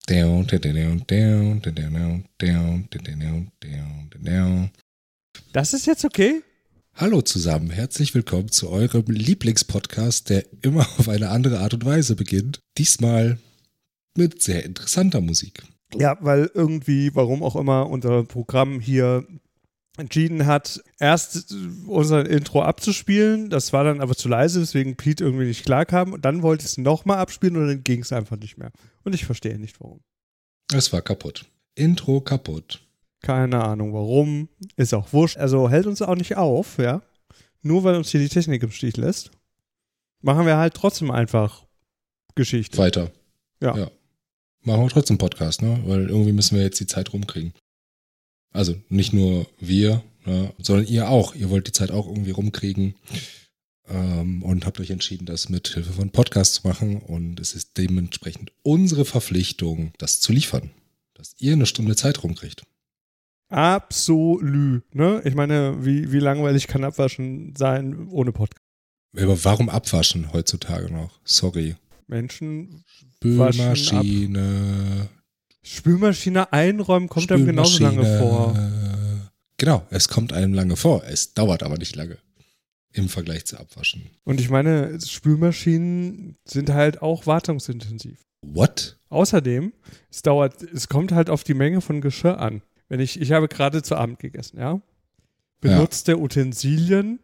Das ist jetzt okay? Hallo zusammen, herzlich willkommen zu eurem Lieblingspodcast, der immer auf eine andere Art und Weise beginnt. Diesmal mit sehr interessanter Musik. Ja, weil irgendwie, warum auch immer, unser Programm hier entschieden hat, erst unser Intro abzuspielen. Das war dann aber zu leise, weswegen Pete irgendwie nicht klarkam. Und dann wollte es nochmal abspielen und dann ging es einfach nicht mehr. Und ich verstehe nicht, warum. Es war kaputt. Intro kaputt. Keine Ahnung, warum. Ist auch wurscht. Also hält uns auch nicht auf, ja. Nur weil uns hier die Technik im Stich lässt, machen wir halt trotzdem einfach Geschichte. Weiter. Ja. Machen wir trotzdem Podcast, ne? Weil irgendwie müssen wir jetzt die Zeit rumkriegen. Also nicht nur wir, ne, sondern ihr auch. Ihr wollt die Zeit auch irgendwie rumkriegen und habt euch entschieden, das mit Hilfe von Podcasts zu machen. Und es ist dementsprechend unsere Verpflichtung, das zu liefern. Dass ihr eine Stunde Zeit rumkriegt. Absolut, ne? Ich meine, wie langweilig kann Abwaschen sein ohne Podcast? Aber warum abwaschen heutzutage noch? Sorry. Menschen Spülmaschine. Spülmaschine einräumen kommt einem genauso lange vor. Genau, es kommt einem lange vor. Es dauert aber nicht lange im Vergleich zu Abwaschen. Und ich meine, Spülmaschinen sind halt auch wartungsintensiv. What? Außerdem, es kommt halt auf die Menge von Geschirr an. Ich habe gerade zu Abend gegessen, ja? Benutzte Utensilien,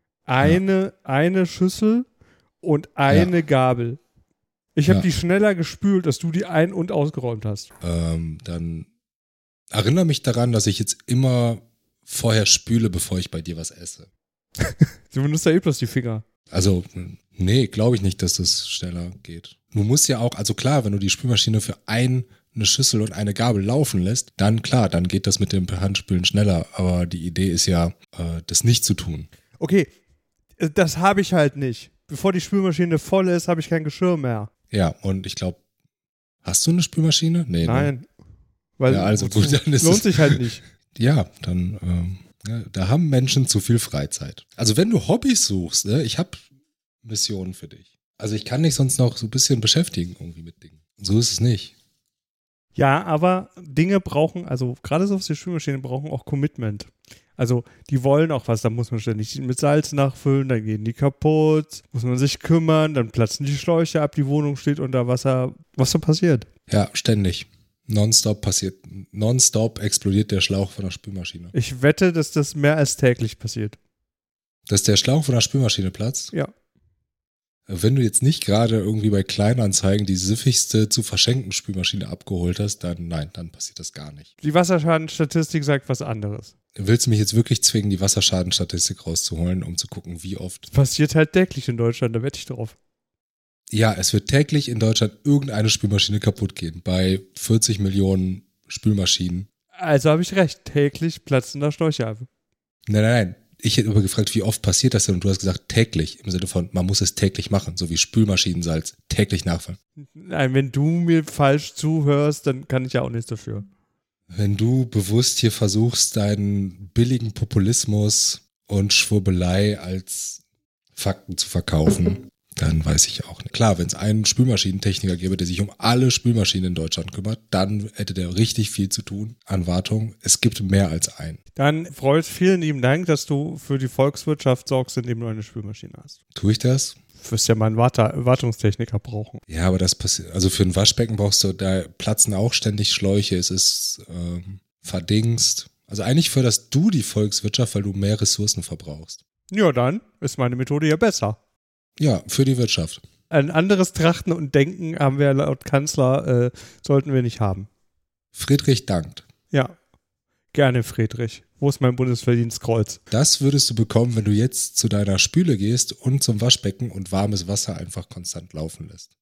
eine Schüssel und eine Gabel. Ich habe die schneller gespült, als du die ein- und ausgeräumt hast. Dann erinnere mich daran, dass ich jetzt immer vorher spüle, bevor ich bei dir was esse. Du benutzt ja eh bloß die Finger. Also, nee, glaube ich nicht, dass das schneller geht. Du musst ja auch, also klar, wenn du die Spülmaschine für eine Schüssel und eine Gabel laufen lässt, dann klar, dann geht das mit dem Handspülen schneller. Aber die Idee ist ja, das nicht zu tun. Okay, das habe ich halt nicht. Bevor die Spülmaschine voll ist, habe ich kein Geschirr mehr. Ja, und ich glaube, hast du eine Spülmaschine? Nee, nein. Ne? Weil also gut, dann ist lohnt sich halt nicht. Ja, dann, da haben Menschen zu viel Freizeit. Also wenn du Hobbys suchst, ne, ich habe Missionen für dich. Also ich kann dich sonst noch so ein bisschen beschäftigen irgendwie mit Dingen. So ist es nicht. Ja, aber Dinge brauchen, also gerade so auf die Spülmaschine brauchen auch Commitment. Also die wollen auch was, da muss man ständig mit Salz nachfüllen, dann gehen die kaputt, muss man sich kümmern, dann platzen die Schläuche ab, die Wohnung steht unter Wasser. Was so passiert? Ja, ständig. Nonstop explodiert der Schlauch von der Spülmaschine. Ich wette, dass das mehr als täglich passiert. Dass der Schlauch von der Spülmaschine platzt? Ja. Wenn du jetzt nicht gerade irgendwie bei Kleinanzeigen die siffigste zu verschenken Spülmaschine abgeholt hast, dann passiert das gar nicht. Die Wasserschadenstatistik sagt was anderes. Willst du mich jetzt wirklich zwingen, die Wasserschadenstatistik rauszuholen, um zu gucken, wie oft? Passiert halt täglich in Deutschland, da wette ich drauf. Ja, es wird täglich in Deutschland irgendeine Spülmaschine kaputt gehen. Bei 40 Millionen Spülmaschinen. Also habe ich recht, täglich platzender Schläuche ab. Nein. Ich hätte aber gefragt, wie oft passiert das denn? Und du hast gesagt, täglich. Im Sinne von, man muss es täglich machen. So wie Spülmaschinensalz täglich nachfüllen. Nein, wenn du mir falsch zuhörst, dann kann ich ja auch nichts dafür. Wenn du bewusst hier versuchst, deinen billigen Populismus und Schwurbelei als Fakten zu verkaufen, dann weiß ich auch nicht. Klar, wenn es einen Spülmaschinentechniker gäbe, der sich um alle Spülmaschinen in Deutschland kümmert, dann hätte der richtig viel zu tun an Wartung. Es gibt mehr als einen. Dann freut vielen lieben Dank, dass du für die Volkswirtschaft sorgst, indem du eine Spülmaschine hast. Tue ich das? Du wirst ja mal einen Wartungstechniker brauchen. Ja, aber das passiert, also für ein Waschbecken brauchst du, da platzen auch ständig Schläuche, es ist verdingst. Also eigentlich förderst du die Volkswirtschaft, weil du mehr Ressourcen verbrauchst. Ja, dann ist meine Methode ja besser. Ja, für die Wirtschaft. Ein anderes Trachten und Denken haben wir laut Kanzler, sollten wir nicht haben. Friedrich dankt. Ja, gerne Friedrich. Wo ist mein Bundesverdienstkreuz? Das würdest du bekommen, wenn du jetzt zu deiner Spüle gehst und zum Waschbecken und warmes Wasser einfach konstant laufen lässt.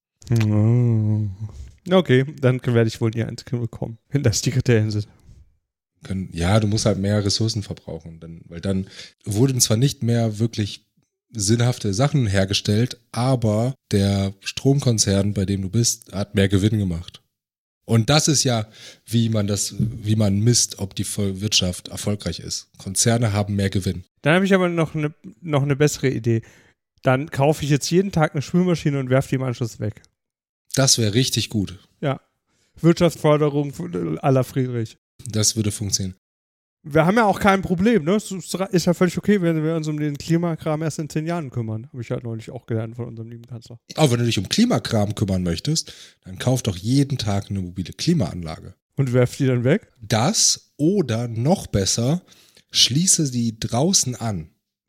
Okay, dann werde ich wohl nie eins bekommen, wenn das die Kriterien sind. Ja, du musst halt mehr Ressourcen verbrauchen, weil dann wurden zwar nicht mehr wirklich sinnhafte Sachen hergestellt, aber der Stromkonzern, bei dem du bist, hat mehr Gewinn gemacht. Und das ist ja, wie man misst, ob die Wirtschaft erfolgreich ist. Konzerne haben mehr Gewinn. Dann habe ich aber noch eine bessere Idee. Dann kaufe ich jetzt jeden Tag eine Spülmaschine und werfe die im Anschluss weg. Das wäre richtig gut. Ja. Wirtschaftsförderung à la Friedrich. Das würde funktionieren. Wir haben ja auch kein Problem, ne? Es ist ja völlig okay, wenn wir uns um den Klimakram erst in 10 Jahren kümmern. Habe ich ja neulich auch gelernt von unserem lieben Kanzler. Aber wenn du dich um Klimakram kümmern möchtest, dann kauf doch jeden Tag eine mobile Klimaanlage. Und werft die dann weg? Das oder noch besser, schließe sie draußen an.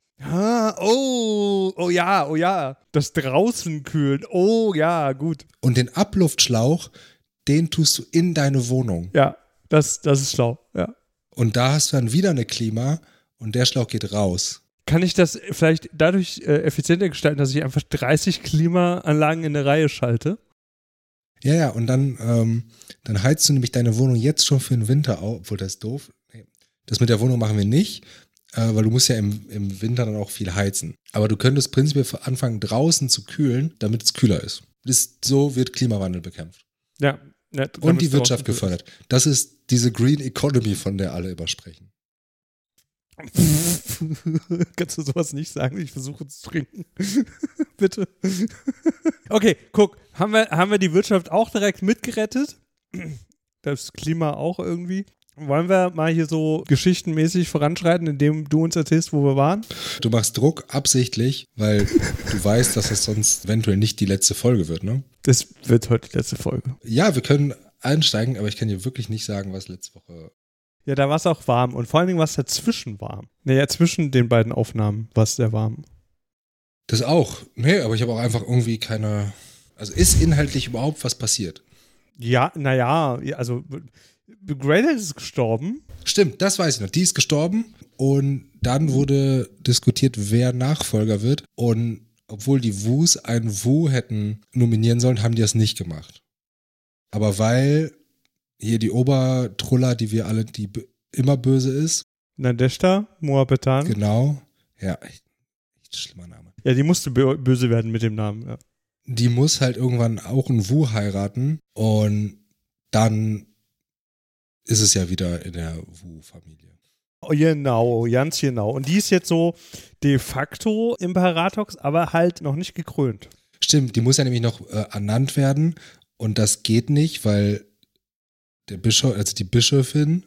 Oh ja. Das draußen kühlen. Oh ja, gut. Und den Abluftschlauch, den tust du in deine Wohnung. Ja, das ist schlau, ja. Und da hast du dann wieder eine Klima und der Schlauch geht raus. Kann ich das vielleicht dadurch effizienter gestalten, dass ich einfach 30 Klimaanlagen in eine Reihe schalte? Ja, und dann heizt du nämlich deine Wohnung jetzt schon für den Winter auf, obwohl das ist doof. Nee, das mit der Wohnung machen wir nicht, weil du musst ja im Winter dann auch viel heizen. Aber du könntest prinzipiell anfangen, draußen zu kühlen, damit es kühler ist. So wird Klimawandel bekämpft. Ja. Und die Wirtschaft gefördert. Das ist diese Green Economy, von der alle immer sprechen. Kannst du sowas nicht sagen? Ich versuche zu trinken. Bitte. Okay, guck. Haben wir die Wirtschaft auch direkt mitgerettet? Das Klima auch irgendwie? Wollen wir mal hier so geschichtenmäßig voranschreiten, indem du uns erzählst, wo wir waren? Du machst Druck absichtlich, weil du weißt, dass das sonst eventuell nicht die letzte Folge wird, ne? Das wird heute die letzte Folge. Ja, wir können einsteigen, aber ich kann dir wirklich nicht sagen, was letzte Woche... Ja, da war es auch warm und vor allen Dingen war es dazwischen warm. Naja, zwischen den beiden Aufnahmen war es sehr warm. Das auch. Nee, aber ich habe auch einfach irgendwie keine... Also ist inhaltlich überhaupt was passiert? Ja, naja, also Greylight ist gestorben. Stimmt, das weiß ich noch. Die ist gestorben und dann wurde diskutiert, wer Nachfolger wird. Und obwohl die Wus einen Wu hätten nominieren sollen, haben die das nicht gemacht. Aber weil hier die Obertruller, die wir alle, die immer böse ist. Nadeshda Mohabetan. Genau. Ja, echt schlimmer Name. Ja, die musste böse werden mit dem Namen, ja. Die muss halt irgendwann auch einen Wu heiraten und dann ist es ja wieder in der Wu-Familie. Genau, ganz genau. Und die ist jetzt so de facto Imperatox, aber halt noch nicht gekrönt. Stimmt, die muss ja nämlich noch ernannt werden und das geht nicht, weil der Bischof, also die Bischöfin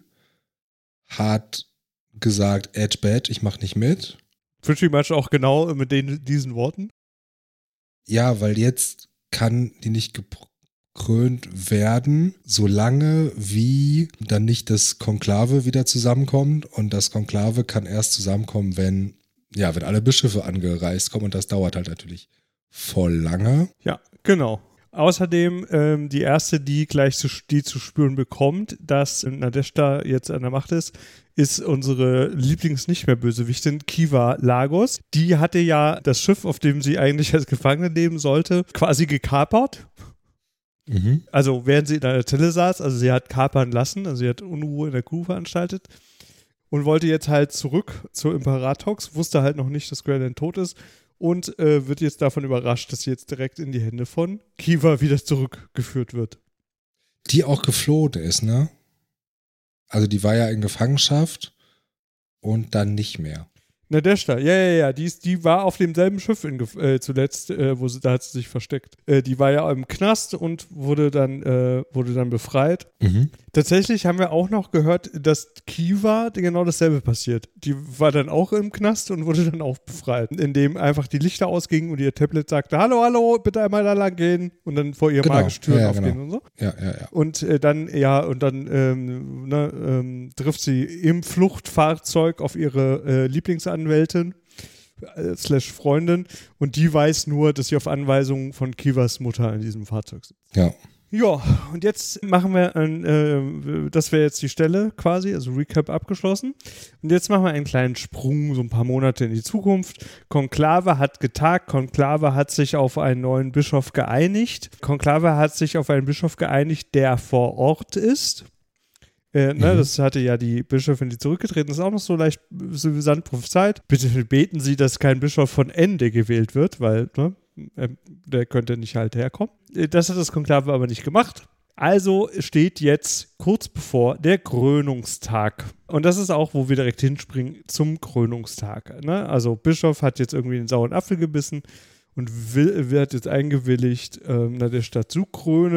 hat gesagt, Edge Badge, ich mach nicht mit. Pretty much auch genau mit diesen Worten. Ja, weil jetzt kann die nicht gekrönt werden, solange wie dann nicht das Konklave wieder zusammenkommt. Und das Konklave kann erst zusammenkommen, wenn alle Bischöfe angereist kommen. Und das dauert halt natürlich voll lange. Ja, genau. Außerdem die erste, die gleich die zu spüren bekommt, dass Nadeshda jetzt an der Macht ist unsere Lieblings-Nicht-mehr-Bösewichtin Kiva Lagos. Die hatte ja das Schiff, auf dem sie eigentlich als Gefangene leben sollte, quasi gekapert. Mhm. Also während sie in einer Zelle saß, also sie hat kapern lassen, also sie hat Unruhe in der Crew veranstaltet und wollte jetzt halt zurück zur Imperatox, wusste halt noch nicht, dass Greyland tot ist und wird jetzt davon überrascht, dass sie jetzt direkt in die Hände von Kiva wieder zurückgeführt wird. Die auch geflohen ist, ne? Also die war ja in Gefangenschaft und dann nicht mehr. Nadeshda, ja. Die war auf demselben Schiff zuletzt, da hat sie sich versteckt. Die war ja im Knast und wurde dann befreit. Mhm. Tatsächlich haben wir auch noch gehört, dass Kiva genau dasselbe passiert. Die war dann auch im Knast und wurde dann auch befreit, indem einfach die Lichter ausgingen und ihr Tablet sagte, hallo, bitte einmal da lang gehen und dann vor ihr magische Türen aufgehen und so. Ja. Und dann trifft sie im Fluchtfahrzeug auf ihre Lieblingsanwältin / Freundin und die weiß nur, dass sie auf Anweisung von Kivas Mutter in diesem Fahrzeug sitzt. Ja. Ja, und jetzt machen wir das wäre jetzt die Stelle quasi, also Recap abgeschlossen. Und jetzt machen wir einen kleinen Sprung, so ein paar Monate in die Zukunft. Konklave hat getagt, Konklave hat sich auf einen neuen Bischof geeinigt. Konklave hat sich auf einen Bischof geeinigt, der vor Ort ist. Das hatte ja die Bischöfin, die zurückgetreten ist, auch noch so leicht suffisant prophezeit. Bitte beten Sie, dass kein Bischof von Ende gewählt wird, weil der könnte nicht halt herkommen. Das hat das Konklave aber nicht gemacht. Also steht jetzt kurz bevor der Krönungstag. Und das ist auch, wo wir direkt hinspringen zum Krönungstag. Ne? Also Bischof hat jetzt irgendwie den sauren Apfel gebissen und wird jetzt eingewilligt, Nadeshda zu krönen.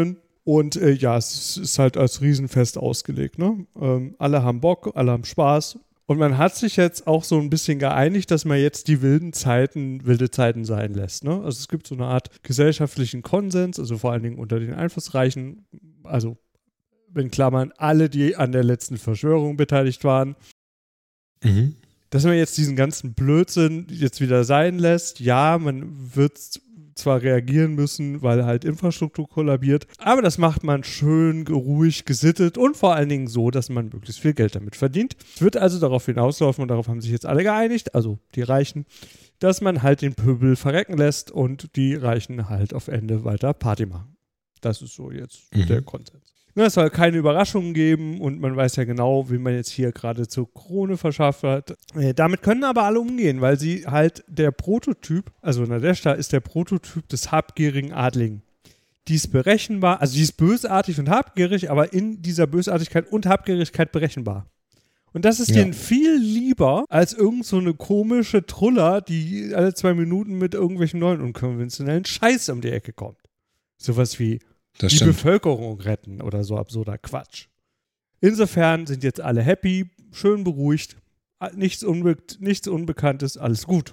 Und ja, es ist halt als Riesenfest ausgelegt, ne? Alle haben Bock, alle haben Spaß. Und man hat sich jetzt auch so ein bisschen geeinigt, dass man jetzt die wilde Zeiten sein lässt, ne? Also es gibt so eine Art gesellschaftlichen Konsens, also vor allen Dingen unter den Einflussreichen, also in Klammern alle, die an der letzten Verschwörung beteiligt waren, dass man jetzt diesen ganzen Blödsinn jetzt wieder sein lässt. Ja, man wird zwar reagieren müssen, weil halt Infrastruktur kollabiert, aber das macht man schön, ruhig, gesittet und vor allen Dingen so, dass man möglichst viel Geld damit verdient. Es wird also darauf hinauslaufen, und darauf haben sich jetzt alle geeinigt, also die Reichen, dass man halt den Pöbel verrecken lässt und die Reichen halt auf Ende weiter Party machen. Das ist so jetzt der Konsens. Es soll keine Überraschungen geben und man weiß ja genau, wie man jetzt hier gerade zur Krone verschafft hat. Damit können aber alle umgehen, weil sie halt der Prototyp, also Nadezhda ist der Prototyp des habgierigen Adligen. Die ist berechenbar, also die ist bösartig und habgierig, aber in dieser Bösartigkeit und Habgierigkeit berechenbar. Und das ist denen viel lieber als irgend so eine komische Truller, die alle 2 Minuten mit irgendwelchen neuen unkonventionellen Scheiß um die Ecke kommt. Sowas wie Das die stimmt. Bevölkerung retten oder so absurder Quatsch. Insofern sind jetzt alle happy, schön beruhigt, nichts Unbekanntes, alles gut.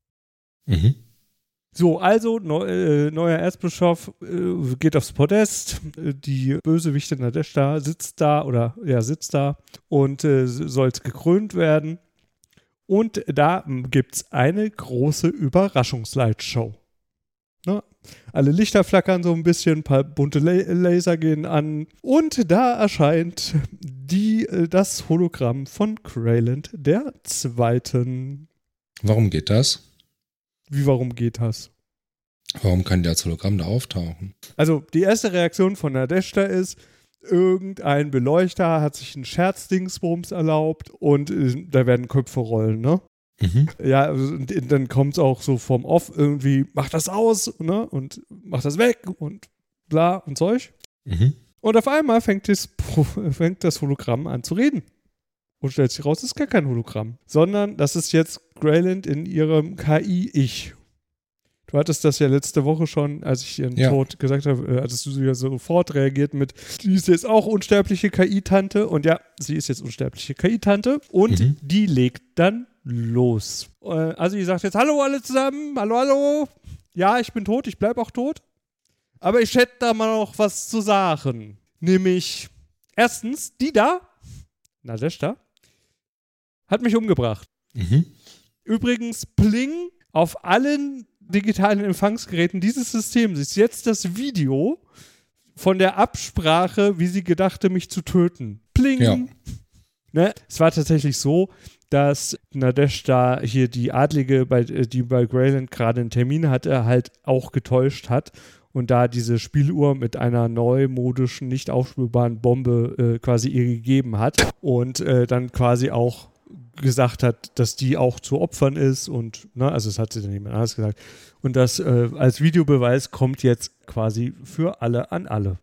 So, also neuer Erzbischof geht aufs Podest, die Bösewichte Nadezhda sitzt da und soll gekrönt werden. Und da gibt es eine große Überraschungslightshow. Ne? Alle Lichter flackern so ein bisschen, ein paar bunte Laser gehen an und da erscheint das Hologramm von Krayland der Zweiten. Warum geht das? Wie, warum geht das? Warum kann der als Hologramm da auftauchen? Also die erste Reaktion von Nadezhda ist, irgendein Beleuchter hat sich einen Scherzdingsbums erlaubt und da werden Köpfe rollen, ne? Ja, also, dann kommt es auch so vom Off irgendwie, mach das aus, ne? Und mach das weg und bla und Zeug. Und auf einmal fängt das Hologramm an zu reden. Und stellt sich raus, das ist gar kein Hologramm, sondern das ist jetzt Krayland in ihrem KI-Ich. Du hattest das ja letzte Woche schon, als ich ihren Tod gesagt habe, hattest du ja sofort reagiert mit, die ist jetzt auch unsterbliche KI-Tante. Und ja, sie ist jetzt unsterbliche KI-Tante. Und die legt dann los. Also die sagt jetzt, hallo alle zusammen, hallo. Ja, ich bin tot, ich bleib auch tot. Aber ich hätte da mal noch was zu sagen. Nämlich, erstens, die da, Nadezhda, hat mich umgebracht. Übrigens, pling, auf allen digitalen Empfangsgeräten dieses Systems ist jetzt das Video von der Absprache, wie sie gedachte, mich zu töten. Pling! Ja. Ne? Es war tatsächlich so, dass Nadezhda hier die Adlige, die bei Krayland gerade einen Termin hatte, halt auch getäuscht hat und da diese Spieluhr mit einer neumodischen, nicht aufspürbaren Bombe quasi ihr gegeben hat und dann quasi auch gesagt hat, dass die auch zu Opfern ist und, ne, also das hat sie dann jemand anders gesagt. Und das als Videobeweis kommt jetzt quasi für alle an alle.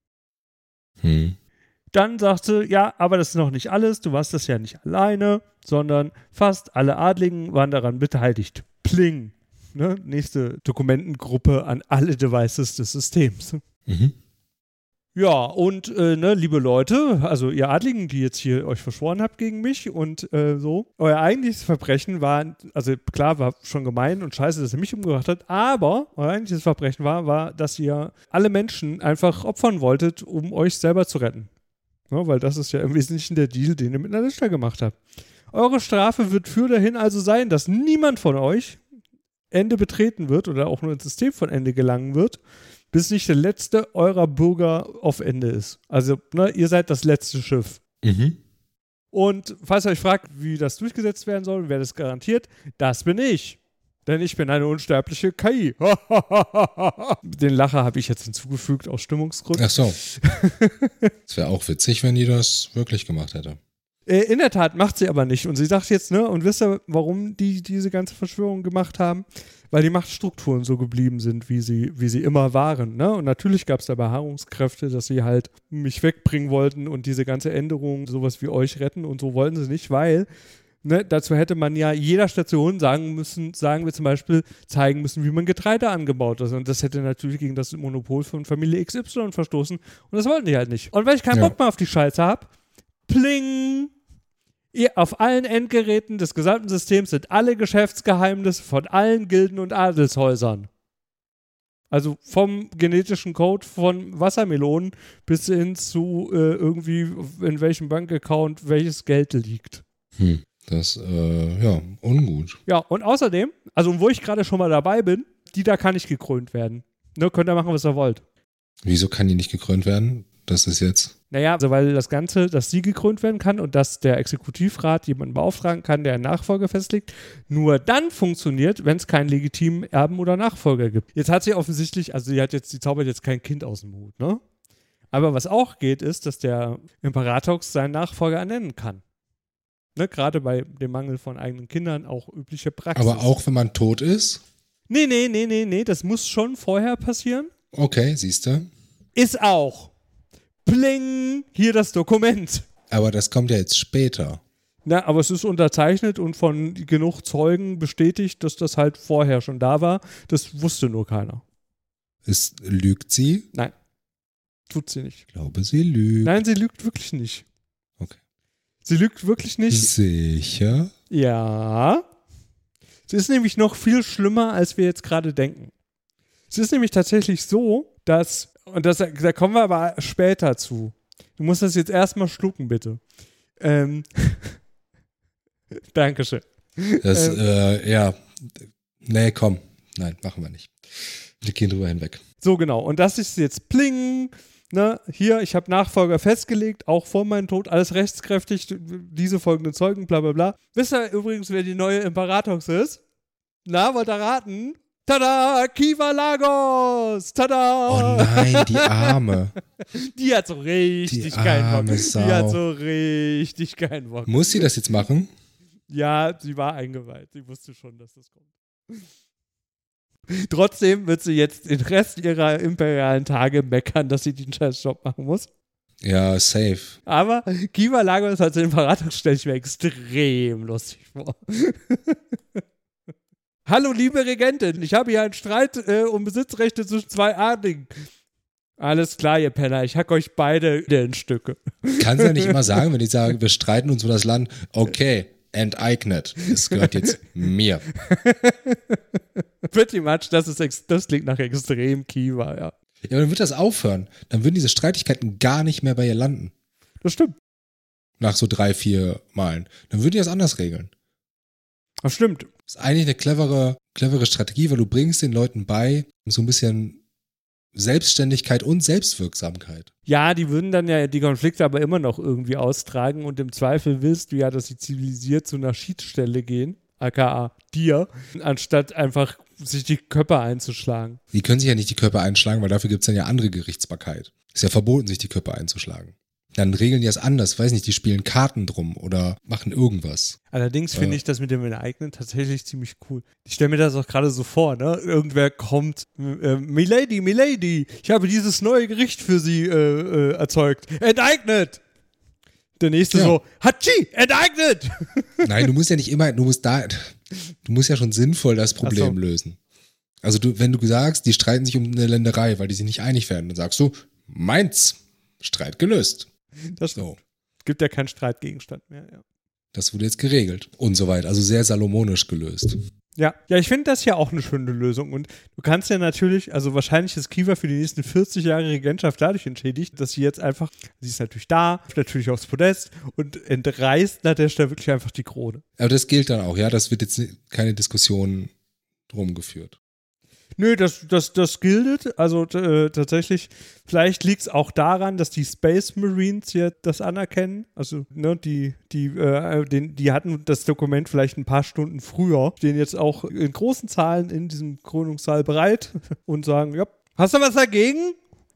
Dann sagte, ja, aber das ist noch nicht alles, du warst das ja nicht alleine, sondern fast alle Adligen waren daran beteiligt. Pling. Ne? Nächste Dokumentengruppe an alle Devices des Systems. Ja, und liebe Leute, also ihr Adligen, die jetzt hier euch verschworen habt gegen mich und so, euer eigentliches Verbrechen war, also klar, war schon gemein und scheiße, dass ihr mich umgebracht habt, aber euer eigentliches Verbrechen war, dass ihr alle Menschen einfach opfern wolltet, um euch selber zu retten. Ja, weil das ist ja im Wesentlichen der Deal, den ihr mit Nadezhda gemacht habt. Eure Strafe wird für dahin also sein, dass niemand von euch Ende betreten wird oder auch nur ins System von Ende gelangen wird, bis nicht der letzte eurer Bürger auf Ende ist. Also, ne, ihr seid das letzte Schiff. Und falls ihr euch fragt, wie das durchgesetzt werden soll, wer das garantiert, das bin ich. Denn ich bin eine unsterbliche KI. Den Lacher habe ich jetzt hinzugefügt aus Stimmungsgründen. Ach so. Es wäre auch witzig, wenn die das wirklich gemacht hätte. In der Tat macht sie aber nicht. Und sie sagt jetzt, ne, und wisst ihr, warum die diese ganze Verschwörung gemacht haben? Weil die Machtstrukturen so geblieben sind, wie sie immer waren. Ne? Und natürlich gab es da Beharrungskräfte, dass sie halt mich wegbringen wollten und diese ganze Änderung, sowas wie euch retten und so wollten sie nicht, weil Ne, dazu hätte man ja jeder Station zeigen müssen, wie man Getreide angebaut hat. Und das hätte natürlich gegen das Monopol von Familie XY verstoßen. Und das wollten die halt nicht. Und weil ich keinen Bock mehr auf die Scheiße habe, pling! Auf allen Endgeräten des gesamten Systems sind alle Geschäftsgeheimnisse von allen Gilden und Adelshäusern. Also vom genetischen Code von Wassermelonen bis hin zu irgendwie in welchem Bankaccount welches Geld liegt. Das, ungut. Ja, und außerdem, also wo ich gerade schon mal dabei bin, die da kann nicht gekrönt werden. Ne, könnt ihr machen, was ihr wollt. Wieso kann die nicht gekrönt werden? Das ist jetzt... Naja, also weil das Ganze, dass sie gekrönt werden kann und dass der Exekutivrat jemanden beauftragen kann, der einen Nachfolger festlegt, nur dann funktioniert, wenn es keinen legitimen Erben oder Nachfolger gibt. Jetzt hat sie offensichtlich, also die zaubert jetzt kein Kind aus dem Hut, ne? Aber was auch geht, ist, dass der Imperatox seinen Nachfolger ernennen kann. Ne, gerade bei dem Mangel von eigenen Kindern auch übliche Praxis. Aber auch wenn man tot ist? Nee, das muss schon vorher passieren. Okay, siehst du. Ist auch. Pling, hier das Dokument. Aber das kommt ja jetzt später. Na, aber es ist unterzeichnet und von genug Zeugen bestätigt, dass das halt vorher schon da war. Das wusste nur keiner. Lügt sie? Nein, tut sie nicht. Ich glaube, sie lügt. Nein, sie lügt wirklich nicht. Okay. Sie lügt wirklich nicht. Sicher? Ja. Sie ist nämlich noch viel schlimmer, als wir jetzt gerade denken. Es ist nämlich tatsächlich so, dass, und da kommen wir aber später zu. Du musst das jetzt erstmal schlucken, bitte. Dankeschön. Nee, komm. Nein, machen wir nicht. Wir gehen drüber hinweg. So, genau. Und das ist jetzt pling. Ne, hier, ich habe Nachfolger festgelegt, auch vor meinem Tod, alles rechtskräftig, diese folgenden Zeugen, bla bla bla. Wisst ihr übrigens, wer die neue Imperatox ist? Na, wollt ihr raten? Tada! Kiva Lagos! Tada! Oh nein, die Arme. Die hat so richtig keinen Bock. Die hat so richtig keinen Bock. Muss sie das jetzt machen? Ja, sie war eingeweiht. Sie wusste schon, dass das kommt. Trotzdem wird sie jetzt den Rest ihrer imperialen Tage meckern, dass sie den scheiß Job machen muss. Ja, safe. Aber Kiva Lagos als Imperator stelle ich mir extrem lustig vor. Hallo, liebe Regentin, ich habe hier einen Streit um Besitzrechte zwischen zwei Adligen. Alles klar, ihr Penner, ich hack euch beide in Stücke. Kannst du ja nicht immer sagen, wenn die sagen, wir streiten uns um das Land, okay, enteignet. Es gehört jetzt mir. Pretty much, das klingt nach extrem Kiva, ja. Ja, aber dann wird das aufhören. Dann würden diese Streitigkeiten gar nicht mehr bei ihr landen. Das stimmt. Nach so 3-4 Malen. Dann würden die das anders regeln. Das stimmt. Das ist eigentlich eine clevere Strategie, weil du bringst den Leuten bei, so ein bisschen Selbstständigkeit und Selbstwirksamkeit. Ja, die würden dann ja die Konflikte aber immer noch irgendwie austragen und im Zweifel willst du ja, dass sie zivilisiert zu einer Schiedsstelle gehen, aka dir, anstatt einfach sich die Köpfe einzuschlagen. Die können sich ja nicht die Köpfe einschlagen, weil dafür gibt es dann ja andere Gerichtsbarkeit. Ist ja verboten, sich die Köpfe einzuschlagen. Dann regeln die das anders, weiß nicht, die spielen Karten drum oder machen irgendwas. Allerdings finde ich das mit dem Enteignen tatsächlich ziemlich cool. Ich stelle mir das auch gerade so vor, ne? Irgendwer kommt, Milady, ich habe dieses neue Gericht für Sie erzeugt. Enteignet! Der nächste so, Hatschi, enteignet! Nein, du musst ja nicht immer, du musst ja schon sinnvoll das Problem lösen. Also wenn du sagst, die streiten sich um eine Länderei, weil die sich nicht einig werden, dann sagst du, meins, Streit gelöst. Das so. Gibt ja keinen Streitgegenstand mehr, ja. Das wurde jetzt geregelt und so weiter. Also sehr salomonisch gelöst. Ja, ich finde das ja auch eine schöne Lösung. Und du kannst ja natürlich, also wahrscheinlich ist Kiva für die nächsten 40 Jahre Regentschaft dadurch entschädigt, dass sie jetzt einfach, sie ist natürlich da, natürlich aufs Podest und entreißt an der Stelle wirklich einfach die Krone. Aber das gilt dann auch, ja, das wird jetzt keine Diskussion drum geführt. Nö, das giltet. Also tatsächlich, vielleicht liegt es auch daran, dass die Space Marines hier das anerkennen. Also, ne, die hatten das Dokument vielleicht ein paar Stunden früher, stehen jetzt auch in großen Zahlen in diesem Krönungssaal bereit und sagen, ja, hast du was dagegen?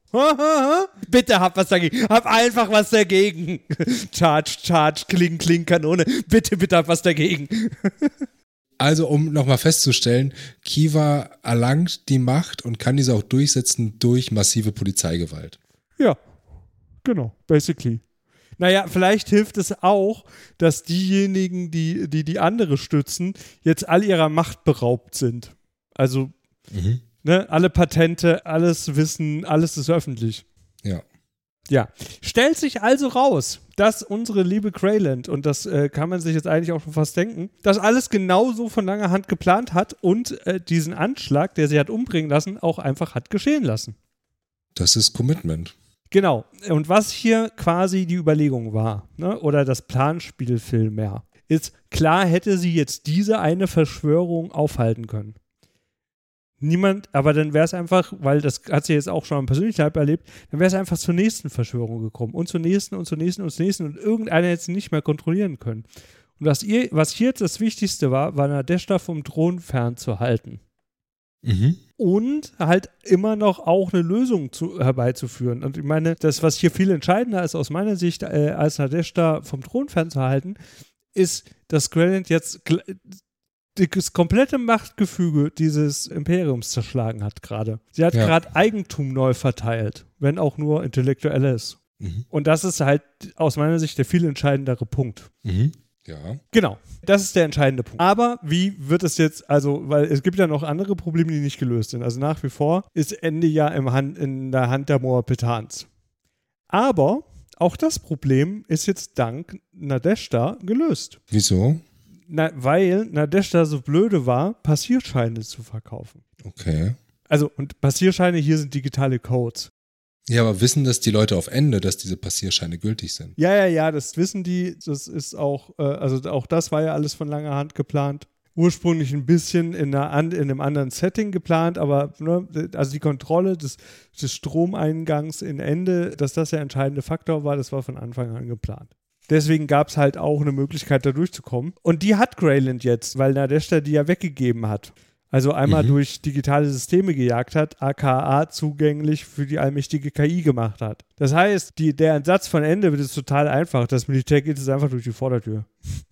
Bitte hab was dagegen. Hab einfach was dagegen. Charge, kling, Kanone. Bitte hab was dagegen. Also, um nochmal festzustellen, Kiva erlangt die Macht und kann diese auch durchsetzen durch massive Polizeigewalt. Ja, genau, basically. Naja, vielleicht hilft es auch, dass diejenigen, die andere stützen, jetzt all ihrer Macht beraubt sind. Also, ne, alle Patente, alles Wissen, alles ist öffentlich. Ja. Ja, stellt sich also raus, dass unsere liebe Crayland, und das kann man sich jetzt eigentlich auch schon fast denken, das alles genauso von langer Hand geplant hat und diesen Anschlag, der sie hat umbringen lassen, auch einfach hat geschehen lassen. Das ist Commitment. Genau. Und was hier quasi die Überlegung war, ne, oder das Planspiel vielmehr, ist, klar hätte sie jetzt diese eine Verschwörung aufhalten können. Niemand, aber dann wäre es einfach, weil das hat sie jetzt auch schon am persönlichen Leib erlebt, dann wäre es einfach zur nächsten Verschwörung gekommen und zur nächsten und zur nächsten und zur nächsten und irgendeiner hätte sie nicht mehr kontrollieren können. Und was hier jetzt das Wichtigste war Nadezhda vom Thron fernzuhalten. Und halt immer noch auch eine Lösung herbeizuführen. Und ich meine, das, was hier viel entscheidender ist aus meiner Sicht, als Nadezhda vom Thron fernzuhalten, ist, dass Crayland jetzt das komplette Machtgefüge dieses Imperiums zerschlagen hat gerade. Sie hat gerade Eigentum neu verteilt, wenn auch nur intellektuelles. Und das ist halt aus meiner Sicht der viel entscheidendere Punkt. Ja. Genau, das ist der entscheidende Punkt. Aber wie wird es jetzt, also, weil es gibt ja noch andere Probleme, die nicht gelöst sind. Also nach wie vor ist Ende ja in der Hand der Moabitans. Aber auch das Problem ist jetzt dank Nadezhda gelöst. Wieso? Weil Nadezhda so blöde war, Passierscheine zu verkaufen. Okay. Also, und Passierscheine hier sind digitale Codes. Ja, aber wissen das die Leute auf Ende, dass diese Passierscheine gültig sind? Ja, das wissen die. Das ist auch, also auch das war ja alles von langer Hand geplant. Ursprünglich ein bisschen in einem anderen Setting geplant, aber ne, also die Kontrolle des Stromeingangs in Ende, dass das der entscheidende Faktor war, das war von Anfang an geplant. Deswegen gab es halt auch eine Möglichkeit, da durchzukommen. Und die hat Crayland jetzt, weil Nadezhda die ja weggegeben hat. Also einmal durch digitale Systeme gejagt hat, aka zugänglich für die allmächtige KI gemacht hat. Das heißt, der Entsatz von Ende wird jetzt total einfach. Das Militär geht jetzt einfach durch die Vordertür.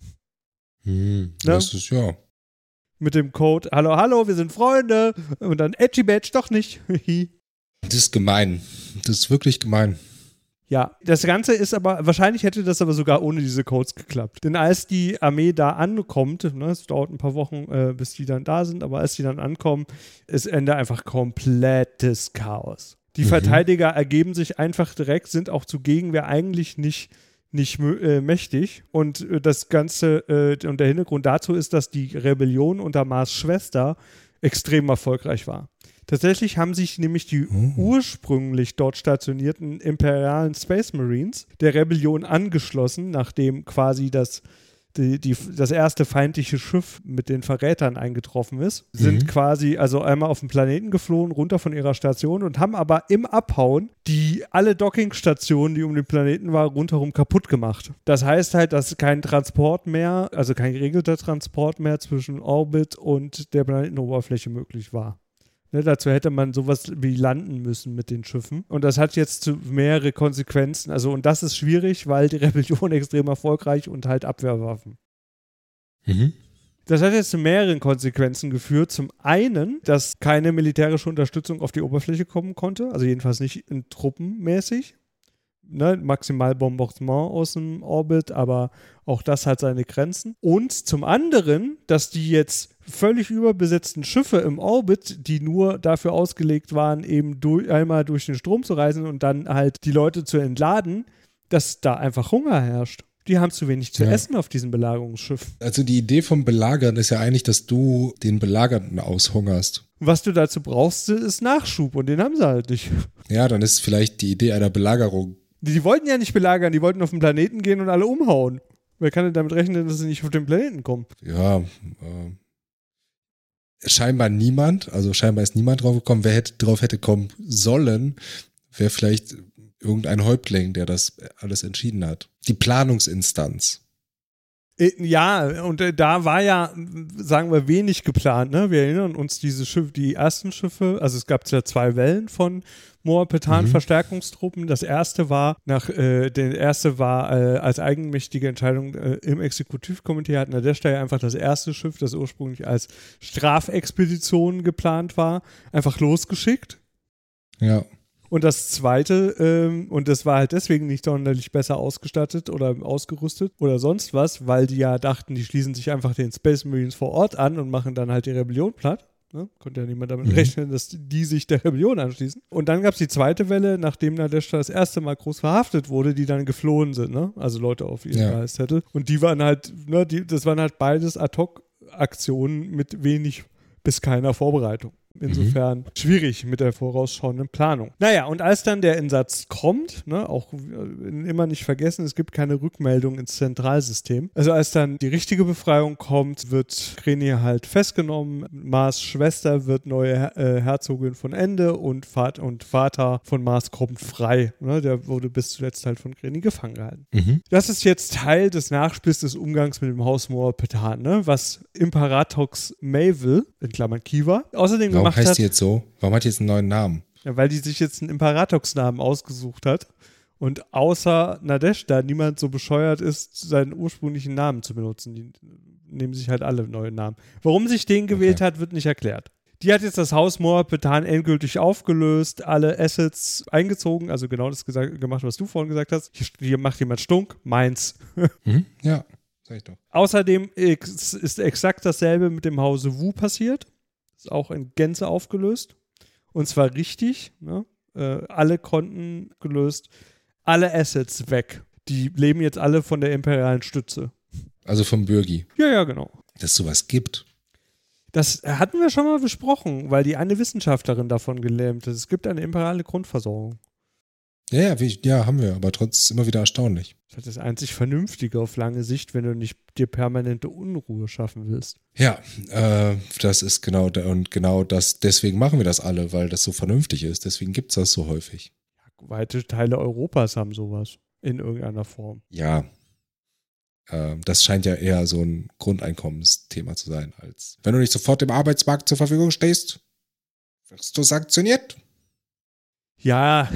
Das ist ja. Mit dem Code, hallo, wir sind Freunde. Und dann Edgy Badge, doch nicht. Das ist gemein. Das ist wirklich gemein. Ja, das Ganze ist aber, wahrscheinlich hätte das aber sogar ohne diese Codes geklappt. Denn als die Armee da ankommt, ne, es dauert ein paar Wochen, bis die dann da sind, aber als die dann ankommen, ist Ende einfach komplettes Chaos. Die Verteidiger ergeben sich einfach direkt, sind auch zu Gegenwehr eigentlich nicht mächtig. Und das Ganze, und der Hintergrund dazu ist, dass die Rebellion unter Mars Schwester extrem erfolgreich war. Tatsächlich haben sich nämlich die ursprünglich dort stationierten imperialen Space Marines der Rebellion angeschlossen, nachdem quasi das erste feindliche Schiff mit den Verrätern eingetroffen ist, sind quasi also einmal auf den Planeten geflohen, runter von ihrer Station und haben aber im Abhauen alle Dockingstationen, die um den Planeten waren, rundherum kaputt gemacht. Das heißt halt, dass kein Transport mehr, also kein geregelter Transport mehr zwischen Orbit und der Planetenoberfläche möglich war. Ne, dazu hätte man sowas wie landen müssen mit den Schiffen. Und das hat jetzt mehrere Konsequenzen. Also, und das ist schwierig, weil die Rebellion extrem erfolgreich und halt Abwehrwaffen. Das hat jetzt zu mehreren Konsequenzen geführt. Zum einen, dass keine militärische Unterstützung auf die Oberfläche kommen konnte. Also jedenfalls nicht in truppenmäßig. Ne, maximal Bombardement aus dem Orbit, aber auch das hat seine Grenzen. Und zum anderen, dass die jetzt völlig überbesetzten Schiffe im Orbit, die nur dafür ausgelegt waren, eben einmal durch den Strom zu reisen und dann halt die Leute zu entladen, dass da einfach Hunger herrscht. Die haben zu wenig zu essen auf diesen Belagerungsschiffen. Also die Idee vom Belagern ist ja eigentlich, dass du den Belagerten aushungerst. Was du dazu brauchst, ist Nachschub und den haben sie halt nicht. Ja, dann ist vielleicht die Idee einer Belagerung. Die wollten ja nicht belagern, die wollten auf den Planeten gehen und alle umhauen. Wer kann denn damit rechnen, dass sie nicht auf den Planeten kommen? Ja, scheinbar niemand, also scheinbar ist niemand drauf gekommen. Wer drauf hätte kommen sollen, wäre vielleicht irgendein Häuptling, der das alles entschieden hat. Die Planungsinstanz. Ja, und da war ja, sagen wir, wenig geplant. Ne? Wir erinnern uns die ersten Schiffe, also es gab ja 2 Wellen von Moapetan-Verstärkungstruppen. Das erste war als eigenmächtige Entscheidung im Exekutivkomitee hat Nadezhda ja einfach das erste Schiff, das ursprünglich als Strafexpedition geplant war, einfach losgeschickt. Ja. Und das Zweite, und das war halt deswegen nicht sonderlich besser ausgestattet oder ausgerüstet oder sonst was, weil die ja dachten, die schließen sich einfach den Space Marines vor Ort an und machen dann halt die Rebellion platt. Ne? Konnte ja niemand damit rechnen, dass die sich der Rebellion anschließen. Und dann gab es die zweite Welle, nachdem Nadeshda das erste Mal groß verhaftet wurde, die dann geflohen sind, ne? Also Leute auf ihren Gehaltszettel. Und die waren halt, ne, das waren halt beides Ad-Hoc-Aktionen mit wenig bis keiner Vorbereitung. Insofern schwierig mit der vorausschauenden Planung. Naja, und als dann der Einsatz kommt, ne, auch immer nicht vergessen, es gibt keine Rückmeldung ins Zentralsystem. Also als dann die richtige Befreiung kommt, wird Krenny halt festgenommen. Mars Schwester wird neue Herzogin von Ende und Vater von Mars kommt frei. Ne, der wurde bis zuletzt halt von Krenny gefangen gehalten. Das ist jetzt Teil des Nachspiels des Umgangs mit dem Haus Moor-Petan, ne, was Imperatox Mayville, in Klammern Kiva, außerdem Warum gemacht heißt hat. die jetzt so? Warum hat die jetzt einen neuen Namen? Ja, weil die sich jetzt einen Imperatox-Namen ausgesucht hat und außer Nadeshda niemand so bescheuert ist, seinen ursprünglichen Namen zu benutzen. Die nehmen sich halt alle neue Namen. Warum sich den gewählt hat, wird nicht erklärt. Die hat jetzt das Haus Moor-Petan endgültig aufgelöst, alle Assets eingezogen, also genau das gemacht, was du vorhin gesagt hast. Hier macht jemand Stunk, meins. Ja, sag ich doch. Außerdem ist exakt dasselbe mit dem Hause Wu passiert. Ist auch in Gänze aufgelöst. Und zwar richtig. Ne? Alle Konten gelöst. Alle Assets weg. Die leben jetzt alle von der imperialen Stütze. Also vom Bürgi. Ja, genau. Dass es sowas gibt. Das hatten wir schon mal besprochen, weil die eine Wissenschaftlerin davon gelähmt ist. Es gibt eine imperiale Grundversorgung. Ja, haben wir, aber trotzdem immer wieder erstaunlich. Das ist das einzig Vernünftige auf lange Sicht, wenn du nicht dir permanente Unruhe schaffen willst. Ja, das ist genau das. Deswegen machen wir das alle, weil das so vernünftig ist. Deswegen gibt es das so häufig. Weite Teile Europas haben sowas in irgendeiner Form. Ja, das scheint ja eher so ein Grundeinkommensthema zu sein, als wenn du nicht sofort dem Arbeitsmarkt zur Verfügung stehst, wirst du sanktioniert. Ja,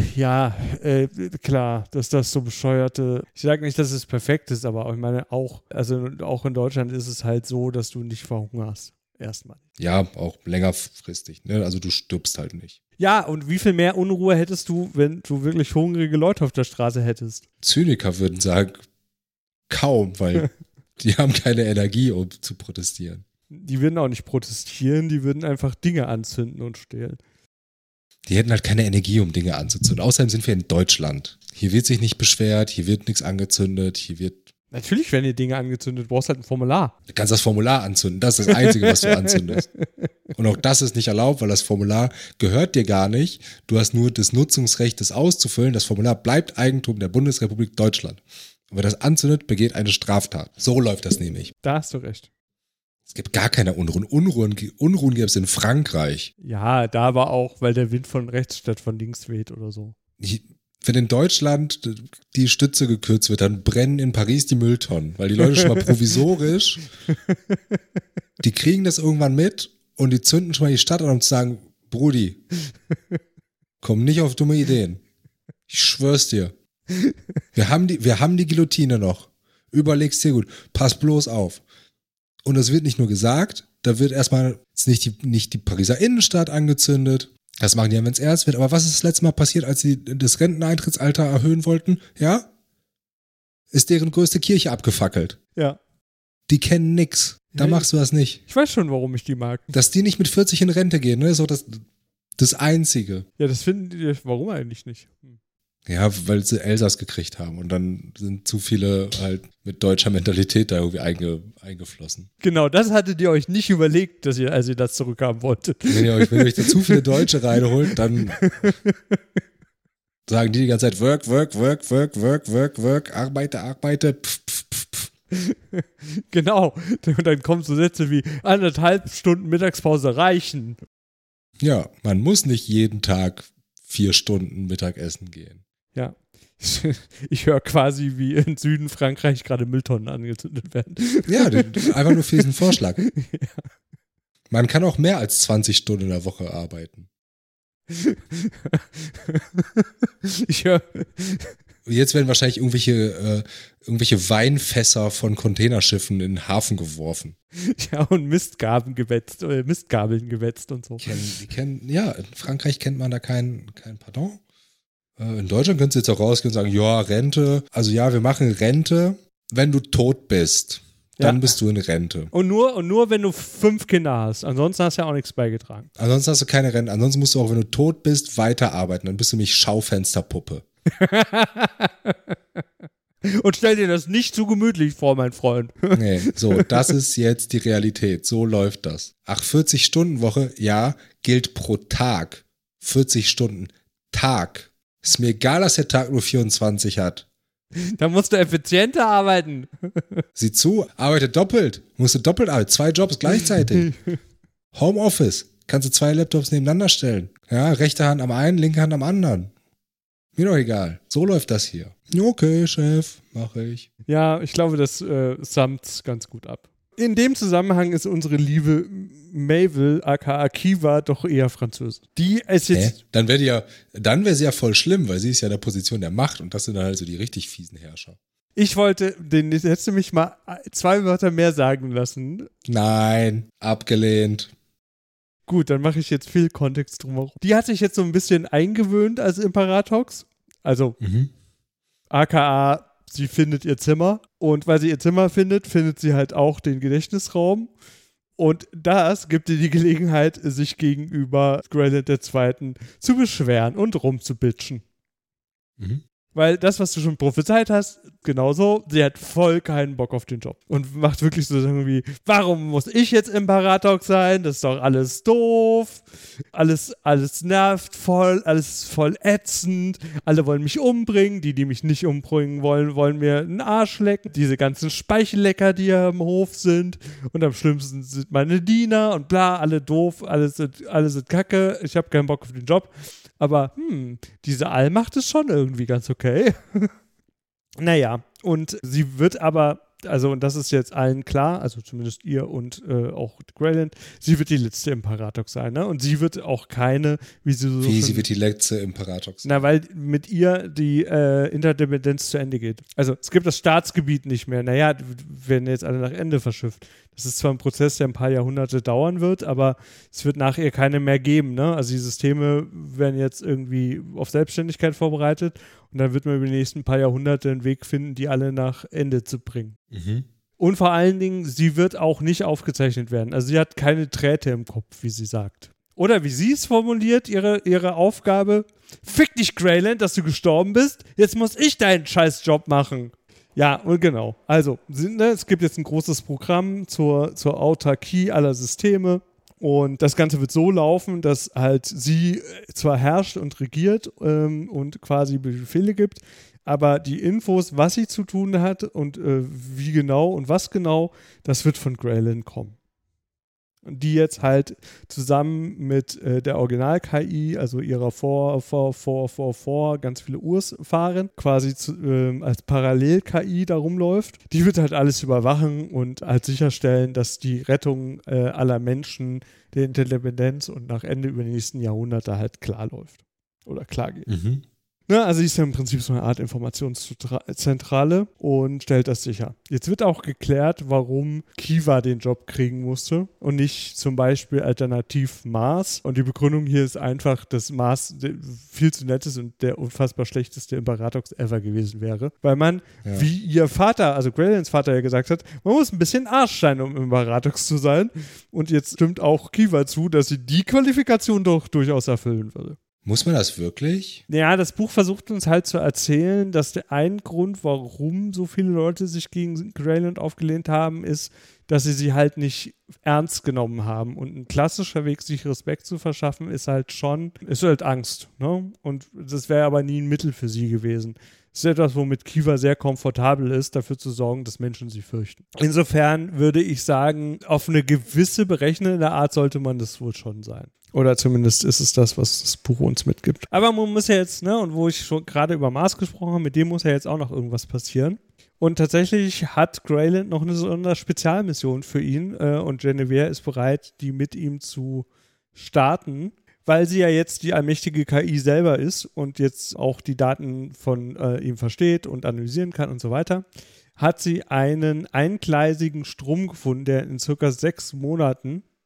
klar, dass das so bescheuerte, ich sage nicht, dass es perfekt ist, aber ich meine auch in Deutschland ist es halt so, dass du nicht verhungerst, erstmal. Ja, auch längerfristig, ne? Also du stirbst halt nicht. Ja, und wie viel mehr Unruhe hättest du, wenn du wirklich hungrige Leute auf der Straße hättest? Zyniker würden sagen, kaum, weil die haben keine Energie, um zu protestieren. Die würden auch nicht protestieren, die würden einfach Dinge anzünden und stehlen. Die hätten halt keine Energie, um Dinge anzuzünden. Außerdem sind wir in Deutschland. Hier wird sich nicht beschwert, hier wird nichts angezündet, hier wird... Natürlich werden hier Dinge angezündet, du brauchst halt ein Formular. Du kannst das Formular anzünden, das ist das Einzige, was du anzündest. Und auch das ist nicht erlaubt, weil das Formular gehört dir gar nicht. Du hast nur das Nutzungsrecht, das auszufüllen. Das Formular bleibt Eigentum der Bundesrepublik Deutschland. Und wer das anzündet, begeht eine Straftat. So läuft das nämlich. Da hast du recht. Es gibt gar keine Unruhen. Unruhen gibt es in Frankreich. Ja, da aber auch, weil der Wind von rechts statt von links weht oder so. Wenn in Deutschland die Stütze gekürzt wird, dann brennen in Paris die Mülltonnen, weil die Leute schon mal provisorisch, die kriegen das irgendwann mit und die zünden schon mal die Stadt an, um zu sagen, Brudi, komm nicht auf dumme Ideen. Ich schwör's dir. Wir haben die Guillotine noch. Überleg's dir gut. Pass bloß auf. Und es wird nicht nur gesagt, da wird erstmal nicht die Pariser Innenstadt angezündet. Das machen die ja, wenn es ernst wird. Aber was ist das letzte Mal passiert, als sie das Renteneintrittsalter erhöhen wollten? Ja? Ist deren größte Kirche abgefackelt. Ja. Die kennen nix. Da machst du das nicht. Ich weiß schon, warum ich die mag. Dass die nicht mit 40 in Rente gehen, ne? Ist auch das Einzige. Ja, das finden die, warum eigentlich nicht? Ja, weil sie Elsass gekriegt haben und dann sind zu viele halt mit deutscher Mentalität da irgendwie eingeflossen. Genau, das hattet ihr euch nicht überlegt, als ihr das zurückhaben wolltet. Wenn ihr euch da zu viele Deutsche reinholt, dann sagen die ganze Zeit work, arbeite, pf. Genau, und dann kommen so Sätze wie 1,5 Stunden Mittagspause reichen. Ja, man muss nicht jeden Tag 4 Stunden Mittagessen gehen. Ja, ich höre quasi, wie im Süden Frankreich gerade Mülltonnen angezündet werden. Ja, einfach nur für diesen Vorschlag. Ja. Man kann auch mehr als 20 Stunden in der Woche arbeiten. Ich höre... Jetzt werden wahrscheinlich irgendwelche Weinfässer von Containerschiffen in den Hafen geworfen. Ja, und Mistgabeln gewetzt und so. Ja, in Frankreich kennt man da kein Pardon. In Deutschland könntest du jetzt auch rausgehen und sagen, ja, Rente. Also ja, wir machen Rente, wenn du tot bist. Dann bist du in Rente. Und nur, wenn du 5 Kinder hast. Ansonsten hast du ja auch nichts beigetragen. Ansonsten hast du keine Rente. Ansonsten musst du auch, wenn du tot bist, weiterarbeiten. Dann bist du nämlich Schaufensterpuppe. Und stell dir das nicht zu gemütlich vor, mein Freund. Nee, so, das ist jetzt die Realität. So läuft das. Ach, 40-Stunden-Woche, ja, gilt pro Tag. 40 Stunden. Tag. Ist mir egal, dass der Tag nur 24 hat. Da musst du effizienter arbeiten. Sieh zu, arbeite doppelt. Musst du doppelt arbeiten. 2 Jobs gleichzeitig. Homeoffice. Kannst du 2 Laptops nebeneinander stellen. Ja, rechte Hand am einen, linke Hand am anderen. Mir doch egal. So läuft das hier. Okay, Chef, mache ich. Ja, ich glaube, das summt ganz gut ab. In dem Zusammenhang ist unsere liebe Mabel, aka Kiva, doch eher Französin. Die ist jetzt. Dann wäre sie ja voll schlimm, weil sie ist ja in der Position der Macht und das sind dann halt so die richtig fiesen Herrscher. Ich wollte, hättest du mich mal 2 Wörter mehr sagen lassen. Nein, abgelehnt. Gut, dann mache ich jetzt viel Kontext drumherum. Die hat sich jetzt so ein bisschen eingewöhnt als Imperatox. Also, aka, sie findet ihr Zimmer. Und weil sie ihr Zimmer findet, findet sie halt auch den Gedächtnisraum. Und das gibt ihr die Gelegenheit, sich gegenüber Greyland II. Zu beschweren und rumzubitchen. Weil das, was du schon prophezeit hast, genauso, sie hat voll keinen Bock auf den Job. Und macht wirklich so irgendwie, warum muss ich jetzt Imperatox sein? Das ist doch alles doof. Alles nervt voll, alles ist voll ätzend. Alle wollen mich umbringen. Die mich nicht umbringen wollen mir einen Arsch lecken. Diese ganzen Speichellecker, die hier im Hof sind. Und am schlimmsten sind meine Diener und bla, alle doof, alle sind kacke. Ich habe keinen Bock auf den Job. Aber diese Allmacht ist schon irgendwie ganz okay. Naja, und sie wird aber, also und das ist jetzt allen klar, also zumindest ihr und auch Greyland, sie wird die letzte Imperatox sein, ne? Und sie wird auch keine, sie wird die letzte Imperatox sein? Na, weil mit ihr die Interdependenz zu Ende geht. Also es gibt das Staatsgebiet nicht mehr. Naja, werden jetzt alle nach Ende verschifft. Das ist zwar ein Prozess, der ein paar Jahrhunderte dauern wird, aber es wird nach ihr keine mehr geben, ne? Also die Systeme werden jetzt irgendwie auf Selbstständigkeit vorbereitet und dann wird man über die nächsten paar Jahrhunderte einen Weg finden, die alle nach Ende zu bringen. Und vor allen Dingen, sie wird auch nicht aufgezeichnet werden. Also sie hat keine Drähte im Kopf, wie sie sagt. Oder wie sie es formuliert, ihre Aufgabe: Fick dich, Greyland, dass du gestorben bist. Jetzt muss ich deinen Scheißjob machen. Ja, und genau. Also, es gibt jetzt ein großes Programm zur Autarkie aller Systeme. Und das Ganze wird so laufen, dass halt sie zwar herrscht und regiert und quasi Befehle gibt, aber die Infos, was sie zu tun hat und wie genau und was genau, das wird von Greyland kommen. Die jetzt halt zusammen mit der Original-KI, also ihrer ganz viele Urs fahren, quasi als Parallel-KI da rumläuft. Die wird halt alles überwachen und halt sicherstellen, dass die Rettung aller Menschen, der Interdependenz und nach Ende über die nächsten Jahrhunderte halt klar läuft. Oder klar geht. Ne, also sie ist ja im Prinzip so eine Art Informationszentrale und stellt das sicher. Jetzt wird auch geklärt, warum Kiva den Job kriegen musste und nicht zum Beispiel alternativ Mars. Und die Begründung hier ist einfach, dass Mars viel zu nett ist und der unfassbar schlechteste Imperatox ever gewesen wäre. Weil man, wie ihr Vater, also Greylands Vater ja gesagt hat, man muss ein bisschen Arsch sein, um Imperatox zu sein. Und jetzt stimmt auch Kiva zu, dass sie die Qualifikation doch durchaus erfüllen würde. Muss man das wirklich? Ja, das Buch versucht uns halt zu erzählen, dass der ein Grund, warum so viele Leute sich gegen Greyland aufgelehnt haben, ist, dass sie halt nicht ernst genommen haben. Und ein klassischer Weg, sich Respekt zu verschaffen, ist halt Angst. Ne? Und das wäre aber nie ein Mittel für sie gewesen. Das ist etwas, womit Kiva sehr komfortabel ist, dafür zu sorgen, dass Menschen sie fürchten. Insofern würde ich sagen, auf eine gewisse berechnende Art sollte man das wohl schon sein. Oder zumindest ist es das, was das Buch uns mitgibt. Aber man muss ja jetzt, ne, und wo ich schon gerade über Mars gesprochen habe, mit dem muss ja jetzt auch noch irgendwas passieren. Und tatsächlich hat Greyland noch eine Sonderspezialmission für ihn und Genevieve ist bereit, die mit ihm zu starten, weil sie ja jetzt die allmächtige KI selber ist und jetzt auch die Daten von ihm versteht und analysieren kann und so weiter, hat sie einen eingleisigen Strom gefunden, der in circa 6 Monaten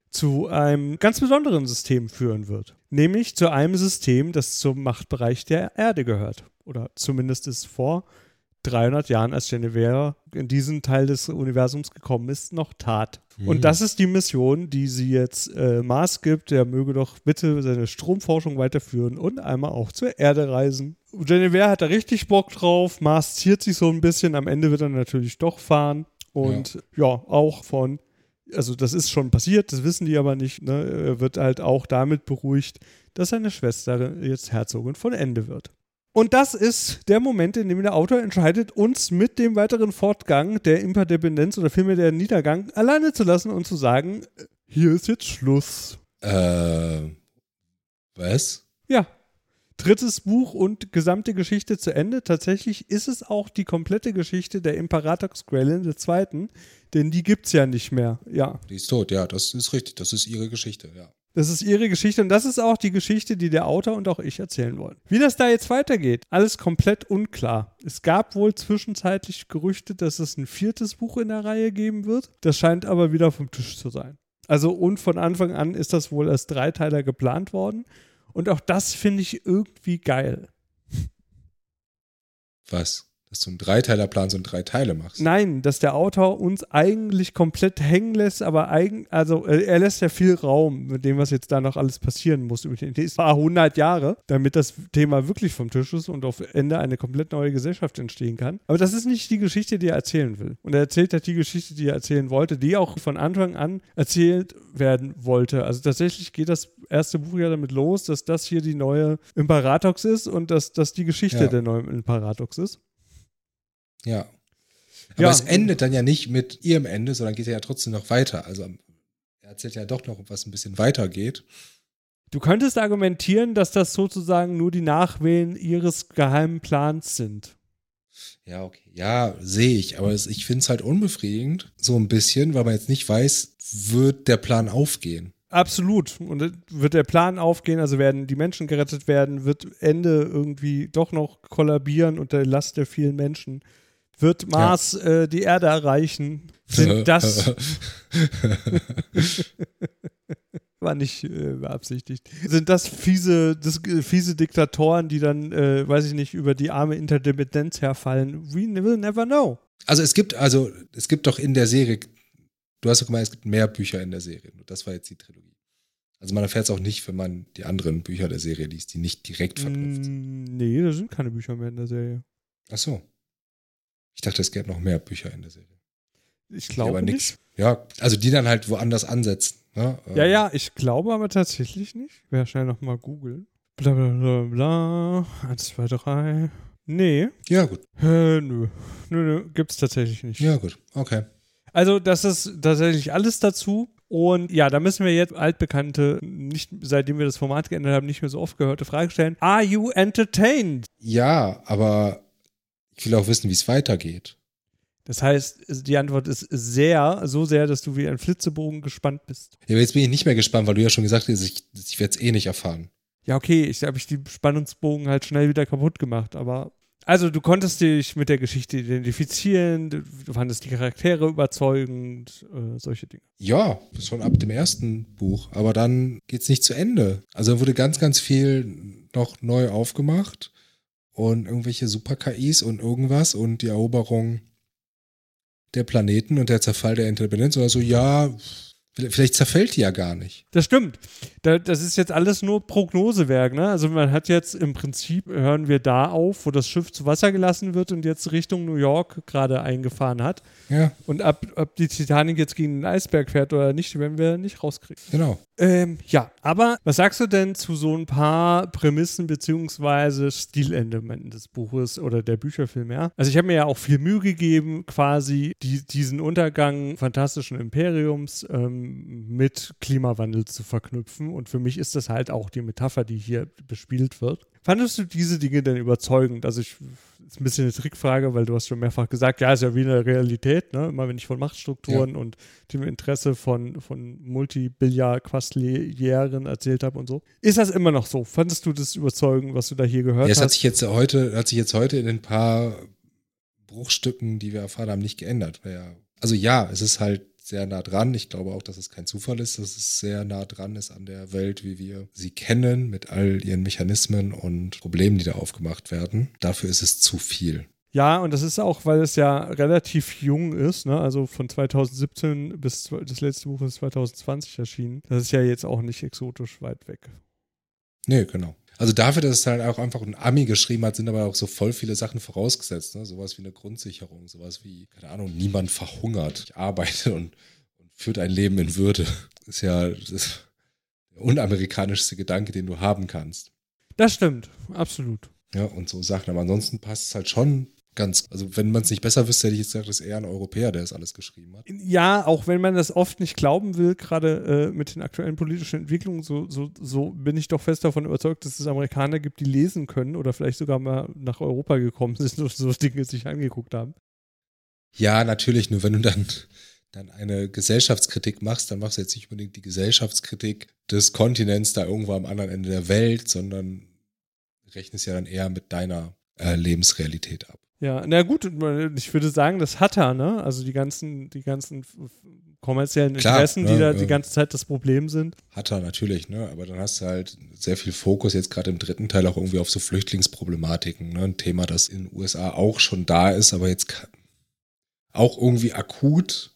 zu einem ganz besonderen System führen wird. Nämlich zu einem System, das zum Machtbereich der Erde gehört. Oder zumindest ist vor 300 Jahren, als Genevieve in diesen Teil des Universums gekommen ist, noch tat. Und das ist die Mission, die sie jetzt Mars gibt. Der möge doch bitte seine Stromforschung weiterführen und einmal auch zur Erde reisen. Genevieve hat da richtig Bock drauf. Mars ziert sich so ein bisschen. Am Ende wird er natürlich doch fahren. Und ja auch also das ist schon passiert, das wissen die aber nicht. Ne? Er wird halt auch damit beruhigt, dass seine Schwester jetzt Herzogin von Ende wird. Und das ist der Moment, in dem der Autor entscheidet, uns mit dem weiteren Fortgang der Interdependenz oder vielmehr der Niedergang alleine zu lassen und zu sagen, hier ist jetzt Schluss. Was? Ja. 3. Buch und gesamte Geschichte zu Ende. Tatsächlich ist es auch die komplette Geschichte der Imperatrix Graelyn II., denn die gibt's ja nicht mehr. Ja. Die ist tot, ja, das ist richtig. Das ist ihre Geschichte, ja. Das ist ihre Geschichte und das ist auch die Geschichte, die der Autor und auch ich erzählen wollen. Wie das da jetzt weitergeht, alles komplett unklar. Es gab wohl zwischenzeitlich Gerüchte, dass es ein 4. Buch in der Reihe geben wird. Das scheint aber wieder vom Tisch zu sein. Also und von Anfang an ist das wohl als Dreiteiler geplant worden. Und auch das finde ich irgendwie geil. Was? Dass du einen Dreiteilerplan so in 3 Teile machst? Nein, dass der Autor uns eigentlich komplett hängen lässt, aber er lässt ja viel Raum mit dem, was jetzt da noch alles passieren muss. Es war 100 Jahre, damit das Thema wirklich vom Tisch ist und auf Ende eine komplett neue Gesellschaft entstehen kann. Aber das ist nicht die Geschichte, die er erzählen will. Und er erzählt halt die Geschichte, die er erzählen wollte, die auch von Anfang an erzählt werden wollte. Also tatsächlich geht das erste Buch ja damit los, dass das hier die neue Imperatrix ist und dass das die Geschichte der neuen Imperatrix ist. Ja. Aber es endet dann ja nicht mit ihrem Ende, sondern geht ja trotzdem noch weiter. Also er erzählt ja doch noch, was ein bisschen weitergeht. Du könntest argumentieren, dass das sozusagen nur die Nachwehen ihres geheimen Plans sind. Ja, okay. Ja, sehe ich. Aber ich finde es halt unbefriedigend, so ein bisschen, weil man jetzt nicht weiß, wird der Plan aufgehen. Absolut. Und wird der Plan aufgehen, also werden die Menschen gerettet werden, wird Ende irgendwie doch noch kollabieren unter der Last der vielen Menschen. Wird Mars die Erde erreichen? Sind das war nicht beabsichtigt. Sind das fiese Diktatoren, die dann, weiß ich nicht, über die arme Interdependenz herfallen? We will never know. Also es gibt doch in der Serie, du hast doch gemeint, es gibt mehr Bücher in der Serie. Das war jetzt die Trilogie. Also man erfährt es auch nicht, wenn man die anderen Bücher der Serie liest, die nicht direkt verknüpft sind. Nee, da sind keine Bücher mehr in der Serie. Ach so. Ich dachte, es gäbe noch mehr Bücher in der Serie. Ich glaube nicht. Ja, also die dann halt woanders ansetzen. Ne? Ja, ich glaube aber tatsächlich nicht. Ich werde schnell nochmal googeln. Bla bla bla bla. 1, 2, 3. Nee. Ja, gut. Nö, gibt's tatsächlich nicht. Ja, gut. Okay. Also das ist tatsächlich alles dazu. Und ja, da müssen wir jetzt altbekannte, nicht, seitdem wir das Format geändert haben, nicht mehr so oft gehörte Frage stellen. Are you entertained? Ja, aber ich will auch wissen, wie es weitergeht. Das heißt, die Antwort ist so sehr, dass du wie ein Flitzebogen gespannt bist. Ja, aber jetzt bin ich nicht mehr gespannt, weil du ja schon gesagt hast, ich werde es eh nicht erfahren. Ja, okay, habe ich die Spannungsbogen halt schnell wieder kaputt gemacht, aber also du konntest dich mit der Geschichte identifizieren, du fandest die Charaktere überzeugend, solche Dinge. Ja, schon ab dem ersten Buch, aber dann geht's nicht zu Ende. Also wurde ganz, ganz viel noch neu aufgemacht und irgendwelche Super-KIs und irgendwas und die Eroberung der Planeten und der Zerfall der Interdependenz oder so, ja, vielleicht zerfällt die ja gar nicht. Das stimmt. Das ist jetzt alles nur Prognosewerk, ne? Also man hat jetzt im Prinzip, hören wir da auf, wo das Schiff zu Wasser gelassen wird und jetzt Richtung New York gerade eingefahren hat. Ja. Und ob die Titanic jetzt gegen den Eisberg fährt oder nicht, werden wir nicht rauskriegen. Genau. Ja, aber was sagst du denn zu so ein paar Prämissen beziehungsweise Stilelementen des Buches oder der Bücher vielmehr? Also ich habe mir ja auch viel Mühe gegeben, quasi diesen Untergang fantastischen Imperiums mit Klimawandel zu verknüpfen und für mich ist das halt auch die Metapher, die hier bespielt wird. Fandest du diese Dinge denn überzeugend? Also ist ein bisschen eine Trickfrage, weil du hast schon mehrfach gesagt, ja, ist ja wie eine Realität, ne? Immer wenn ich von Machtstrukturen und dem Interesse von Multibilliard-Quastlieren erzählt habe und so. Ist das immer noch so? Fandest du das überzeugend, was du da hier gehört hast? Es hat sich jetzt heute in den paar Bruchstücken, die wir erfahren haben, nicht geändert. Also ja, es ist halt ist sehr nah dran. Ich glaube auch, dass es kein Zufall ist, dass es sehr nah dran ist an der Welt, wie wir sie kennen, mit all ihren Mechanismen und Problemen, die da aufgemacht werden. Dafür ist es zu viel. Ja, und das ist auch, weil es ja relativ jung ist, ne? Also von 2017 bis das letzte Buch ist 2020 erschienen. Das ist ja jetzt auch nicht exotisch weit weg. Nee, genau. Also dafür, dass es halt auch einfach ein Ami geschrieben hat, sind aber auch so voll viele Sachen vorausgesetzt. Ne? Sowas wie eine Grundsicherung, sowas wie, keine Ahnung, niemand verhungert. Ich arbeite und führt ein Leben in Würde. Ist ja das unamerikanischste Gedanke, den du haben kannst. Das stimmt, absolut. Ja, und so Sachen. Aber ansonsten passt es halt schon ganz, also wenn man es nicht besser wüsste, hätte ich jetzt gesagt, das ist eher ein Europäer, der das alles geschrieben hat. Ja, auch wenn man das oft nicht glauben will, gerade mit den aktuellen politischen Entwicklungen, so bin ich doch fest davon überzeugt, dass es Amerikaner gibt, die lesen können oder vielleicht sogar mal nach Europa gekommen sind und so Dinge sich angeguckt haben. Ja, natürlich, nur wenn du dann eine Gesellschaftskritik machst, dann machst du jetzt nicht unbedingt die Gesellschaftskritik des Kontinents da irgendwo am anderen Ende der Welt, sondern rechnest ja dann eher mit deiner Lebensrealität ab. Ja, na gut, ich würde sagen, das hat er, ne? Also die ganzen kommerziellen Interessen, klar, die ne, da die ganze Zeit das Problem sind. Hat er natürlich, ne? Aber dann hast du halt sehr viel Fokus jetzt gerade im dritten Teil auch irgendwie auf so Flüchtlingsproblematiken, ne? Ein Thema, das in den USA auch schon da ist, aber jetzt auch irgendwie akut,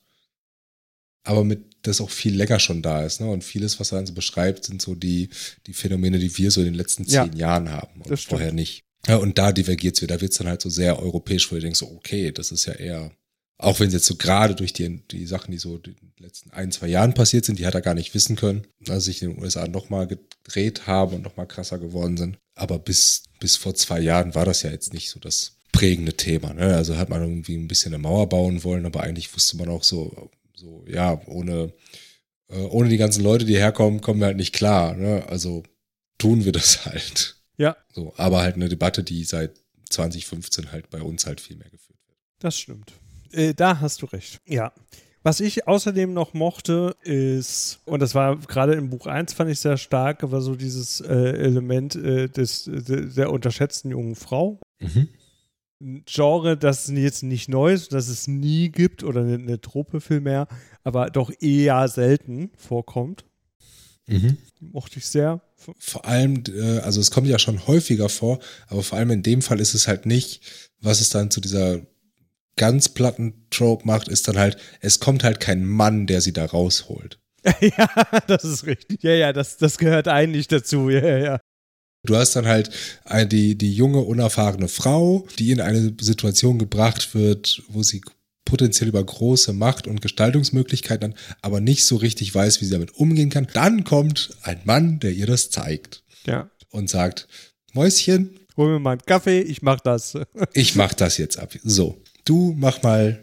aber das auch viel länger schon da ist, ne? Und vieles, was er dann so beschreibt, sind so die Phänomene, die wir so in den letzten 10 Jahren haben und vorher nicht. Ja, und da divergiert es wieder, da wird es dann halt so sehr europäisch, wo du denkst, so, okay, das ist ja eher, auch wenn es jetzt so gerade durch die Sachen, die so in den letzten 1-2 Jahren passiert sind, die hat er gar nicht wissen können, als sich in den USA nochmal gedreht haben und nochmal krasser geworden sind. Aber bis vor 2 Jahren war das ja jetzt nicht so das prägende Thema, ne? Also hat man irgendwie ein bisschen eine Mauer bauen wollen, aber eigentlich wusste man auch so ja, ohne die ganzen Leute, die herkommen, kommen wir halt nicht klar, ne? Also tun wir das halt. Ja. So, aber halt eine Debatte, die seit 2015 halt bei uns halt viel mehr geführt wird. Das stimmt. Da hast du recht. Ja. Was ich außerdem noch mochte, ist, und das war gerade im Buch 1, fand ich sehr stark, war so dieses Element der unterschätzten jungen Frau. Mhm. Ein Genre, das jetzt nicht neu ist, das es nie gibt, oder eine Trope vielmehr, aber doch eher selten vorkommt. Mhm. Mochte ich sehr. Vor allem, also es kommt ja schon häufiger vor, aber vor allem in dem Fall ist es halt nicht, was es dann zu dieser ganz platten Trope macht, ist dann halt, es kommt halt kein Mann, der sie da rausholt. Ja, das ist richtig. Ja, das gehört eigentlich dazu. Ja. Du hast dann halt die junge, unerfahrene Frau, die in eine Situation gebracht wird, wo sie potenziell über große Macht und Gestaltungsmöglichkeiten, aber nicht so richtig weiß, wie sie damit umgehen kann. Dann kommt ein Mann, der ihr das zeigt. Ja. Und sagt, Mäuschen, hol mir mal einen Kaffee, ich mach das. Ich mach das jetzt ab. So, du mach mal,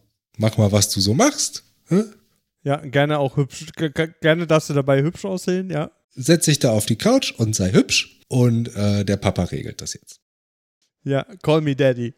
was du so machst. Hm? Ja, gerne auch hübsch. Gerne darfst du dabei hübsch aussehen, ja. Setz dich da auf die Couch und sei hübsch und der Papa regelt das jetzt. Ja, call me Daddy.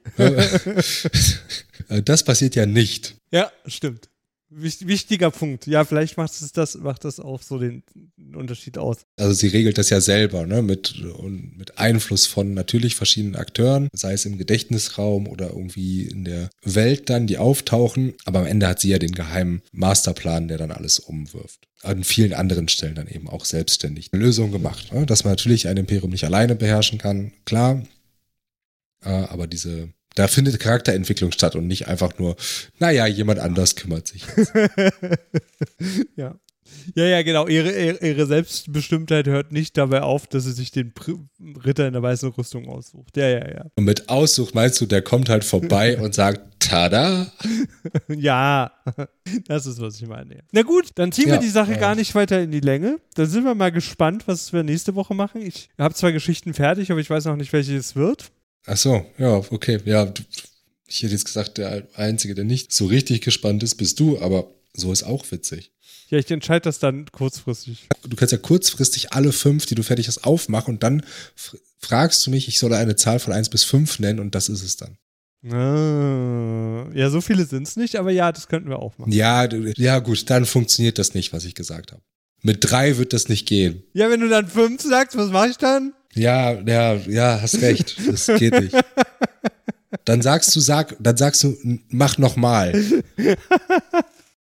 Das passiert ja nicht. Ja, stimmt. Wichtiger Punkt. Ja, vielleicht macht das auch so den Unterschied aus. Also sie regelt das ja selber, ne, mit Einfluss von natürlich verschiedenen Akteuren, sei es im Gedächtnisraum oder irgendwie in der Welt dann, die auftauchen. Aber am Ende hat sie ja den geheimen Masterplan, der dann alles umwirft. An vielen anderen Stellen dann eben auch selbstständig eine Lösung gemacht. Ne? Dass man natürlich ein Imperium nicht alleine beherrschen kann, klar. Aber da findet Charakterentwicklung statt und nicht einfach nur, naja, jemand anders kümmert sich jetzt. Ja. Ja, genau. Ihre Selbstbestimmtheit hört nicht dabei auf, dass sie sich den Ritter in der weißen Rüstung aussucht. Ja. Und mit Aussucht meinst du, der kommt halt vorbei und sagt, tada. Ja, das ist, was ich meine. Ja. Na gut, dann ziehen wir die Sache gar nicht weiter in die Länge. Dann sind wir mal gespannt, was wir nächste Woche machen. Ich habe 2 Geschichten fertig, aber ich weiß noch nicht, welche es wird. Ach so, ja, okay. Ja, ich hätte jetzt gesagt, der Einzige, der nicht so richtig gespannt ist, bist du, aber so ist auch witzig. Ja, ich entscheide das dann kurzfristig. Du kannst ja kurzfristig alle 5, die du fertig hast, aufmachen und dann fragst du mich, ich soll eine Zahl von 1 bis 5 nennen und das ist es dann. Ja, so viele sind es nicht, aber ja, das könnten wir auch machen. Ja, gut, dann funktioniert das nicht, was ich gesagt habe. Mit 3 wird das nicht gehen. Ja, wenn du dann 5 sagst, was mache ich dann? Ja, hast recht. Das geht nicht. Dann sagst du, mach nochmal.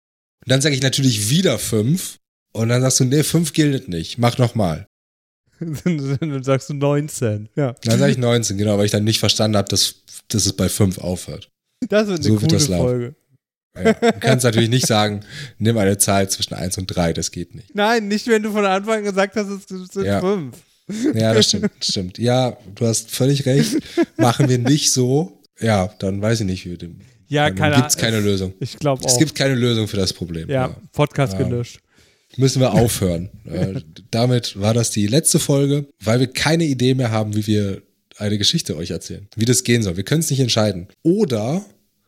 Und dann sage ich natürlich wieder 5 und dann sagst du, nee, 5 gilt nicht, mach nochmal. Dann sagst du 19. Ja. Dann sage ich 19, genau, weil ich dann nicht verstanden habe, dass es bei 5 aufhört. Das wird eine So coole wird das laufen. Folge. Ja, du kannst natürlich nicht sagen, nimm eine Zahl zwischen 1 und 3, das geht nicht. Nein, nicht, wenn du von Anfang an gesagt hast, es sind 5. Ja, das stimmt. Ja, du hast völlig recht. Machen wir nicht so, ja, dann weiß ich nicht, wie dem. Ja, dann gibt es keine Lösung. Ich glaube auch. Es gibt keine Lösung für das Problem. Ja, Podcast gelöscht. Müssen wir aufhören. Damit war das die letzte Folge, weil wir keine Idee mehr haben, wie wir eine Geschichte euch erzählen. Wie das gehen soll. Wir können es nicht entscheiden. Oder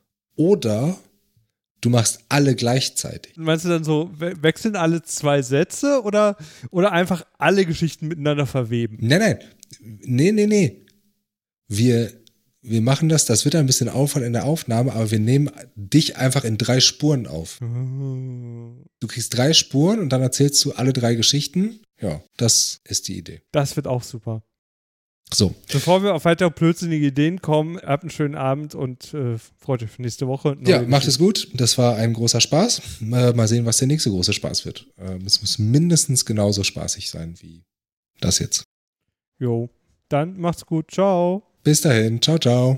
du machst alle gleichzeitig. Meinst du dann so, wechseln alle 2 Sätze oder einfach alle Geschichten miteinander verweben? Nein. Nee. Wir machen das wird ein bisschen Aufwand in der Aufnahme, aber wir nehmen dich einfach in 3 Spuren auf. Du kriegst 3 Spuren und dann erzählst du alle 3 Geschichten. Ja, das ist die Idee. Das wird auch super. So. Bevor wir auf weitere blödsinnige Ideen kommen, habt einen schönen Abend und freut euch für nächste Woche. Ja, macht es gut. Das war ein großer Spaß. Mal sehen, was der nächste große Spaß wird. Es muss mindestens genauso spaßig sein wie das jetzt. Jo, dann macht's gut. Ciao. Bis dahin. Ciao, ciao.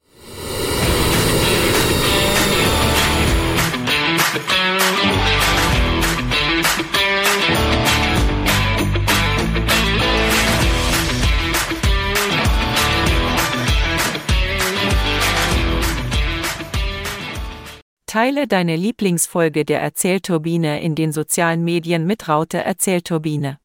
Teile deine Lieblingsfolge der Erzählturbine in den sozialen Medien mit Raute Erzählturbine.